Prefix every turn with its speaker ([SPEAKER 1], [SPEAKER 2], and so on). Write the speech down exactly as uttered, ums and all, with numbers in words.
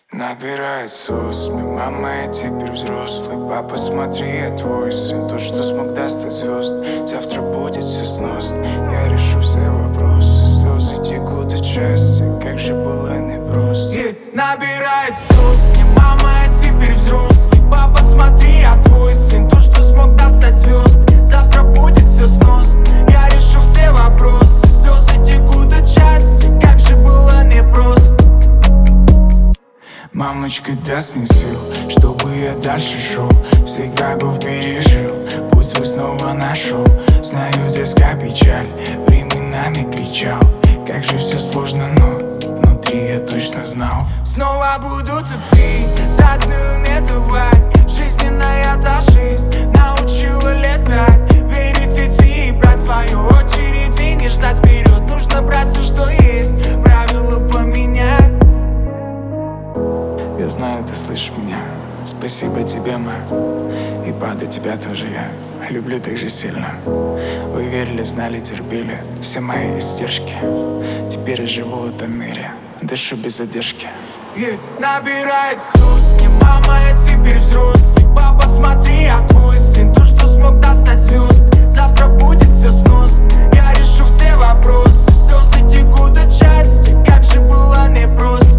[SPEAKER 1] Набирает сосны, мама, я теперь взрослый. Папа, смотри, я твой сын, тот, что смог достать звезд. Завтра будет все сносно, я решу все вопросы. Слезы текут от счастья, как же было непросто. yeah. Набирает сосны, мама, я теперь взрослый. Папа, смотри, я твой сын, тот, что смог достать звезд. Завтра будет все сносно, я решу все вопросы. Слезы текут от счастья, как же было непросто. Мамочка, даст мне сил, чтобы я дальше шел. Всех врагов пережил, путь свой снова нашел. Знаю, детская печаль временами кричал. Как же все сложно, но внутри я точно знал. Снова буду тупить, задную не давать. Жизненная та жизнь научила летать. Верить, идти и брать свою очередь и не ждать вперед. Нужно брать все, что есть, правила поменять. Я знаю, ты слышишь меня. Спасибо тебе, ма. И пада тебя тоже я люблю так же сильно. Вы верили, знали, терпели все мои издержки. Теперь я живу в этом мире, дышу без задержки. yeah. Набирает сосни, мама, я теперь взрослый. Папа, смотри, я твой сын, тот, что смог достать звезд. Завтра будет все сносно, я решу все вопросы. Слезы текут от счастья, как же было непросто.